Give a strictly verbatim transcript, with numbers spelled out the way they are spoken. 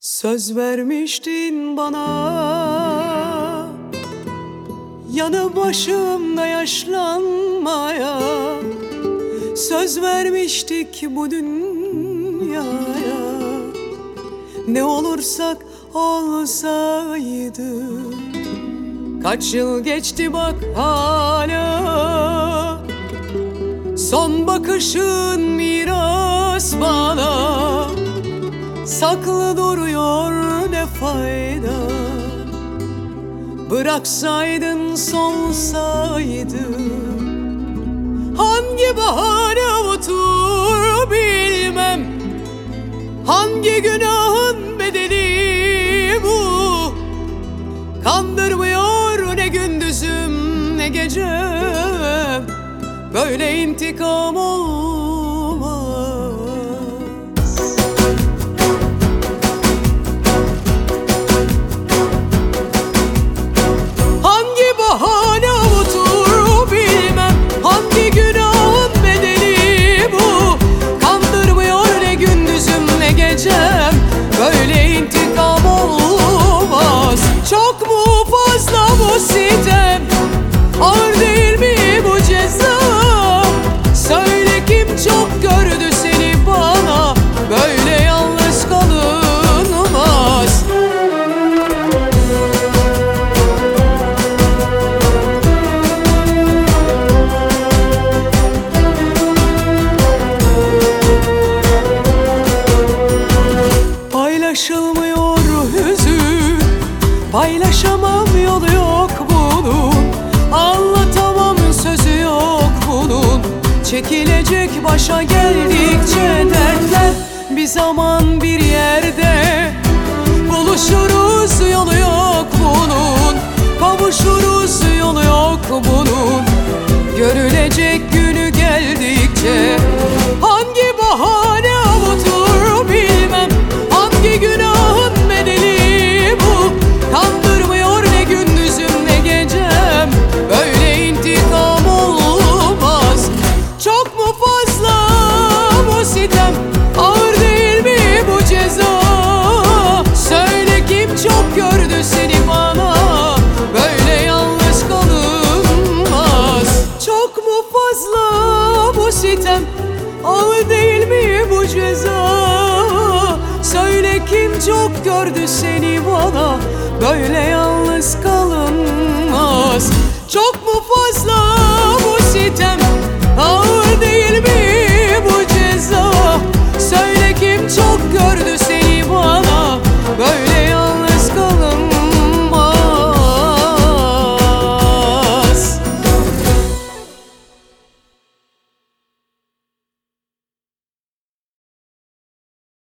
Söz vermiştin bana, yanı başımda yaşlanmaya. Söz vermiştik bu dünyaya, ne olursak olsaydı. Kaç yıl geçti bak hala, son bakışın miras bana. Saklı duruyor ne fayda, bıraksaydın solsaydı. Hangi bahane avutur bilmem, hangi günahın bedeli bu. Kandırmıyor ne gündüzüm ne gecem, böyle intikam olmaz. Hangi bahane avutur bilmem, hangi günahın bedeli bu. Kandırmıyor ne gündüzüm ne gecem, böyle intikam olmaz. Çok mu fazla bu sitem, ağır değil mi bu ceza? Söyle kim çok gördü seni bana, böyle yalnız kalınmaz. Paylaşılmıyor hüzün, paylaşamam yolu yok bunun. Anlatamam sözü yok bunun. Çekilecek başa geldikçe dertler, bir zaman bir yerde buluşuruz, yolu yok bunun. Kavuşuruz, yolu yok bunun. Görülecek günü geldikçe. Hangi bahane avutur bilmem, hangi günahın bedeli bu. Kandırmıyor ne gündüzüm ne gecem, böyle intikam olmaz. Çok mu fazla bu sitem, ağır değil mi bu ceza? Söyle kim çok gördü seni bana, böyle yalnız kalınmaz. Çok mu fazla bu sitem, ağır değil mi bu ceza? Söyle kim çok gördü seni bana, böyle yalnız kalınmaz. Çok mu fazla